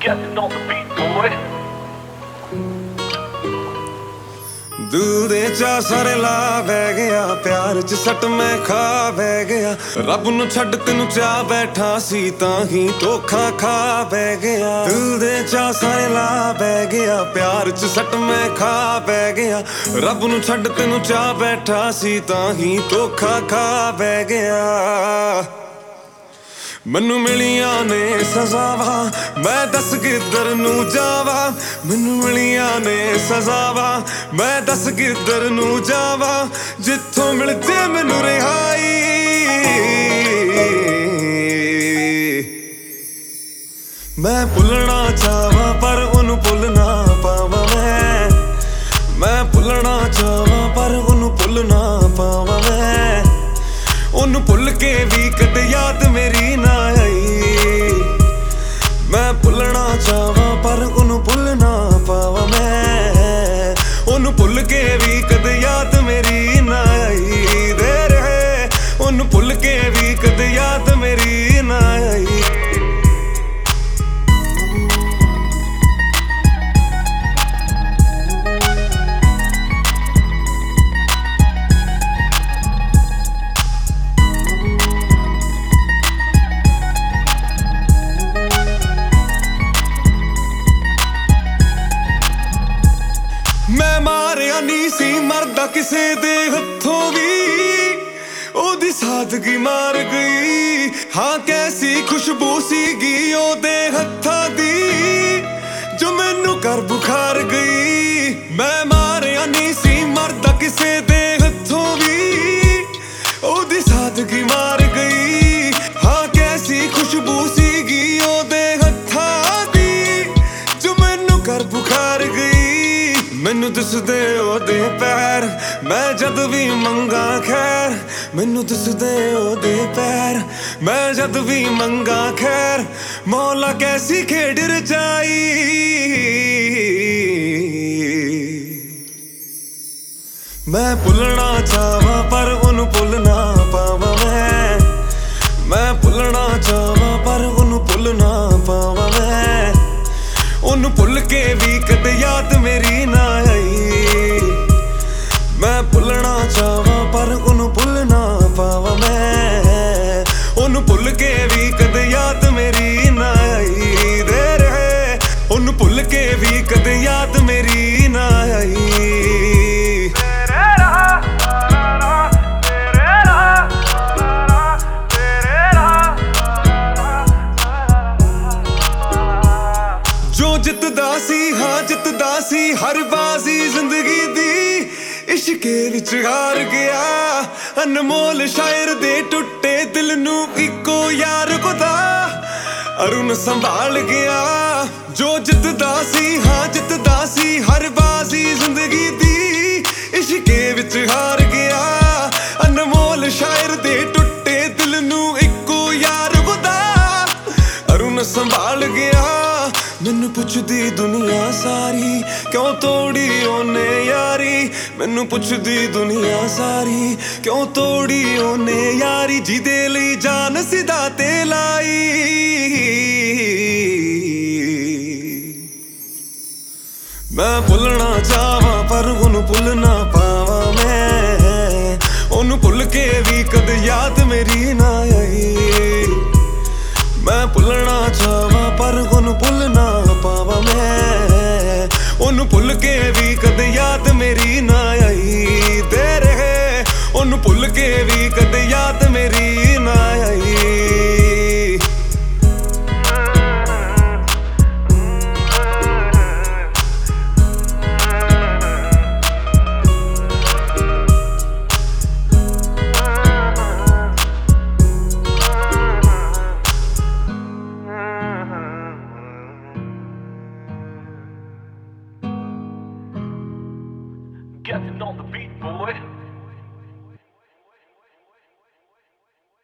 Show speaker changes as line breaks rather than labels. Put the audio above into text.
Getting on the beat, boy.
ਦਿਲ ਦੇ ਚਾ ਸਾਰੇ ਲਾ ਬਹਿ ਗਿਆ, ਪਿਆਰ ਚ ਸੱਟ ਮੈਂ ਖਾ ਬਹਿ ਗਿਆ। ਰੱਬ ਨੂੰ ਛੱਡ ਤੈਨੂੰ ਚਾਹ ਬੈਠਾ ਸੀ, ਤਾਂ ਹੀ ਧੋਖਾ ਖਾ ਬਹਿ ਗਿਆ। ਦਿਲ ਦੇ ਚਾ ਸਾਰੇ ਲਾ ਬਹਿ ਗਿਆ, ਪਿਆਰ ਚ ਸੱਟ ਮੈਂ ਖਾ ਬਹਿ ਗਿਆ। ਰੱਬ ਨੂੰ ਛੱਡ ਤੈਨੂੰ ਚਾਹ ਬੈਠਾ ਸੀ, ਤਾਂ ਹੀ ਧੋਖਾ ਖਾ ਬਹਿ ਗਿਆ। ਮੈਨੂੰ ਮਿਲੀਆਂ ਨੇ ਸਜ਼ਾਵਾਂ, ਮੈਂ ਦੱਸ ਕਿੱਧਰ ਨੂੰ ਜਾਵਾਂ। ਮੈਨੂੰ ਮਿਲੀਆਂ ਨੇ ਸਜ਼ਾਵਾਂ, ਮੈਂ ਦੱਸ ਕਿੱਧਰ ਨੂੰ ਜਾਵਾਂ। ਜਿੱਥੋਂ ਮਿਲ ਜੇ ਮੈਨੂੰ ਰਿਹਾਈ, ਮੈਂ ਭੁੱਲਣਾ ਚਾਹਾਂ ਪਰ ਉਹਨੂੰ ਭੁੱਲ ਨਾ ਪਾਵਾਂ। ਮੈਂ ਭੁੱਲਣਾ ਚਾਹਾਂ ਪਰ ਉਹਨੂੰ ਭੁੱਲ ਨਾ ਪਾਵਾਂ। ਮੈਂ ਉਹਨੂੰ ਭੁੱਲ ਕੇ ਵੀ ਕਦੇ ਯਾਦ ਮੇਰੀ ਨਾ ਆਈ। ਮੈਂ ਭੁੱਲਣਾ ਚਾਹਾਂ ਪਰ ਉਹਨੂੰ ਭੁੱਲ ਨਾ ਪਾਵਾਂ। ਮੈਂ ਉਹਨੂੰ ਭੁੱਲ ਕੇ ਵੀ ਕਦੇ ਯਾਦ ਮੇਰੀ ਨਾ ਆਈ। ਦੇ ਰਹੇ ਉਹਨੂੰ ਭੁੱਲ ਕੇ ਵੀ ਕਦੇ ਯਾਦ ਮੇਰੀ ਨਾ ਆਈ। ਮੈਂ ਮਾਰਿਆ ਨਹੀਂ ਸੀ ਮਰਦਾ ਕਿਸੇ ਦੇ ਹੱਥੋਂ ਵੀ, ਉਹਦੀ ਸਾਦਗੀ ਮਾਰ ਗਈ। ਹਾਂ ਕੈਸੀ ਖੁਸ਼ਬੂ ਸੀਗੀ ਉਹਦੇ ਹੱਥਾਂ ਦੀ, ਜੋ ਮੈਨੂੰ ਕਰ ਬੁਖਾਰ ਗਈ। ਮੈਂ ਮਾਰਿਆ ਨਹੀਂ ਸੀ ਮਰਦਾ ਕਿਸੇ ਦੇ ਹੱਥੋਂ ਵੀ, ਉਹਦੀ ਸਾਦਗੀ ਮਾਰ ਗਈ। ਹਾਂ ਕੈਸੀ ਖੁਸ਼ਬੂ ਸੀਗੀ ਉਹਦੇ ਹੱਥਾਂ ਦੀ, ਜੋ ਮੈਨੂੰ ਕਰ ਬੁਖਾਰ ਗਈ। ਮੈਨੂੰ ਦਿਸਦੇ ਉਹਦੇ ਪੈਰ, ਮੈਂ ਜਦ ਵੀ ਮੰਗਾ ਖੈਰ। ਮੈਨੂੰ ਦਿਸਦੇ ਉਹਦੇ ਪੈਰ, ਮੈਂ ਜਦ ਵੀ ਮੰਗਾ ਖੈਰ। ਮੌਲਾ ਕੈਸੀ ਖੇਡ ਰਚਾਈ, ਮੈਂ ਭੁੱਲਣਾ ਚਾਹਾਂ ਪਰ ਉਹਨੂੰ ਭੁੱਲ ਨਾ ਪਾਵਾਂ। ਮੈਂ ਭੁੱਲਣਾ ਚਾਹਾਂ ਪਰ ਉਹਨੂੰ ਭੁੱਲ ਨਾ ਪਾਵਾਂ। ਮੈਂ ਉਹਨੂੰ ਭੁੱਲ ਕੇ ਵੀ ਕਦੇ ਯਾਦ ਮੇਰੀ ਨਾ ਆਈ। ਮੈਂ ਭੁੱਲਣਾ ਚਾਹਾਂ ਪਰ ਉਹਨੂੰ ਭੁੱਲ ਨਾ ਪਾਵਾਂ। ਮੈਂ ਉਹਨੂੰ ਭੁੱਲ ਕੇ ਵੀ ਕਦੇ ਯਾਦ ਮੇਰੀ ਨਾ ਆਈ। ਦੇ ਰਹੇ ਉਹਨੂੰ ਭੁੱਲ ਕੇ ਵੀ ਕਦੇ ਯਾਦ ਮੇਰੀ ਨਾ ਆਈ। ਜੋ ਜਿੱਤਦਾ ਸੀ, ਹਾਂ ਜਿੱਤਦਾ ਸੀ ਹਰ ਬਾਜ਼ੀ ਜ਼ਿੰਦਗੀ ਦੀ, ਇਸ਼ਕੇ ਵਿੱਚ ਹਾਰ ਗਿਆ। ਅਨਮੋਲ ਸ਼ਾਇਰ ਦੇ ਟੁੱਟੇ ਦਿਲ ਨੂੰ ਇੱਕੋ ਯਾਰ ਖੁਦਾ ਅਰੁਣ ਸੰਭਾਲ ਗਿਆ। ਜੋ ਜਿੱਤਦਾ ਸੀ, ਹਾਂ ਜਿੱਤਦਾ ਸੀ ਹਰ ਬਾਜ਼ੀ ਜ਼ਿੰਦਗੀ ਦੀ, ਇਸ਼ਕੇ ਵਿੱਚ ਹਾਰ ਗਿਆ। ਅਨਮੋਲ ਸ਼ਾਇਰ ਦੇ ਟੁੱਟੇ ਦਿਲ ਨੂੰ ਇੱਕੋ ਯਾਰ ਖੁਦਾ ਅਰੁਣ ਸੰਭਾਲ ਗਿਆ। ਮੈਨੂੰ ਪੁੱਛਦੀ ਦੁਨੀਆ ਸਾਰੀ, ਕਿਉਂ ਤੋੜੀ ਉਹਨੇ ਯਾਰੀ। ਮੈਨੂੰ ਪੁੱਛਦੀ ਦੁਨੀਆ ਸਾਰੀ, ਕਿਉਂ ਤੋੜੀ ਉਹਨੇ ਯਾਰੀ। ਜਿਹਦੇ ਲਈ ਜਾਨ ਸਿੱਧਾ ਤੇ ਲਾਈ, ਮੈਂ ਭੁੱਲਣਾ ਚਾਹਾਂ ਪਰ ਉਹਨੂੰ ਭੁੱਲ ਨਾ ਪਾਵਾਂ। ਮੈਂ ਉਹਨੂੰ ਭੁੱਲ ਕੇ ਵੀ ਕਦੇ ਯਾਦ ਮੇਰੀ ਨਾ ਆਈ। ਮੈਂ ਭੁੱਲਣਾ ਚਾਹਾਂ ਪਰ ਉਹਨੂੰ ਭੁੱਲ ਨਾ ਪਾਵਾਂ। ਮੈਂ ਉਹਨੂੰ ਭੁੱਲ ਕੇ ਵੀ ਕਦੇ ਯਾਦ ਮੇਰੀ ਨਾ ਆਈ। ਦੇ ਰਹੇ ਉਹਨੂੰ ਭੁੱਲ ਕੇ ਵੀ ਕਦੇ ਯਾਦ ਮੇਰੀ ਨਾ ਆਈ।
Getting on the beat.